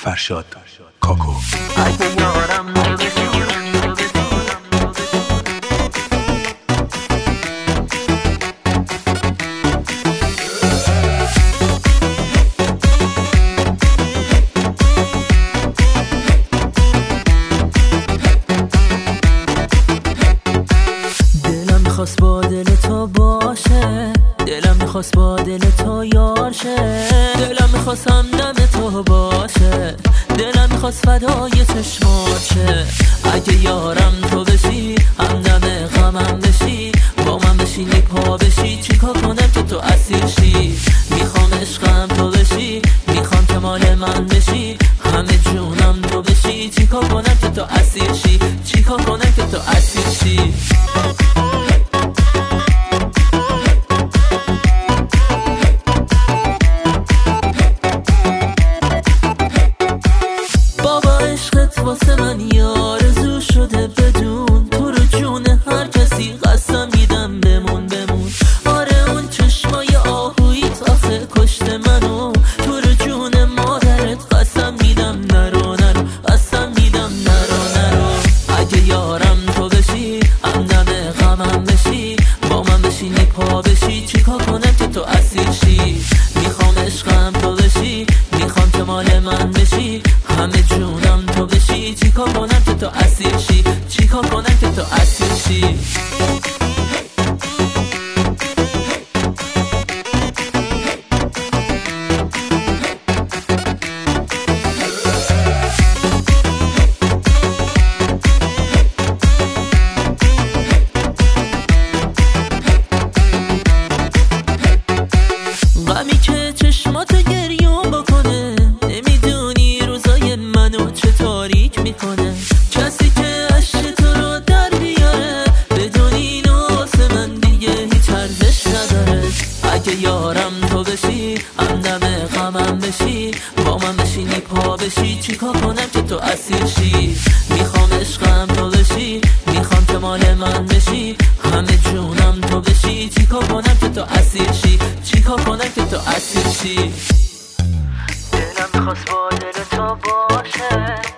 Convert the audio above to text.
فرشاد کاکو. اگه یارم دلم میخواست با دل تو باشه، دلم میخواست با دل تو یار شه، دلم میخواست همدم تو باشه، دلم میخواست فدای چشمات شه. اگه یارم تو بشی، همدم غمم بشی، با من بشینی پا بشی، چیکار کنم که تو اسیر شی؟ میخوام عشقم تو بشی، میخوام که مال من بشی، همه جونم تو بشی، چیکار کنم که تو اسیر شی؟ چیکار کنم که تو اسیر شی؟ واسه من آرزو شده بدون تو رو جون هر کسی قسم میدم بمون بمون. آره اون چشمای آهویت آخه کشته منو، تو رو جون مادرت قسم میدم نرو نرو، قسم میدم نرو نرو. اگه یارم تو بشی، همدم غمم بشی، با من بشینی پا بشی، چیکار کنم که تو اسیر شی؟ میخوام عشقم تو بشی، میخوام که مال من بشی، همه جونم تو بشی، چیکار کنم که تو اسیر شی؟ چیکار کنم که تو اسیر شی؟ غمی که چشماتو گریون بکنه، نمیدونی روزای منو چه تاریک میکنه. کسی که عشق تو رو در بیاره، بدون اینو واسه من دیگه هیچ ارزش نداره. اگه یارم تو بشی، همدم غمم بشی، با من بشینی پا بشی، چیکار کنم که تو اسیر شی؟ میخوام عشقم تو بشی، میخوام که مال من بشی، همه جونم تو بشی، چیکار کنم که تو اسیر شی؟ چیکار کنم که تو اسیر شی؟ دلم میخواست با دل تو باشه،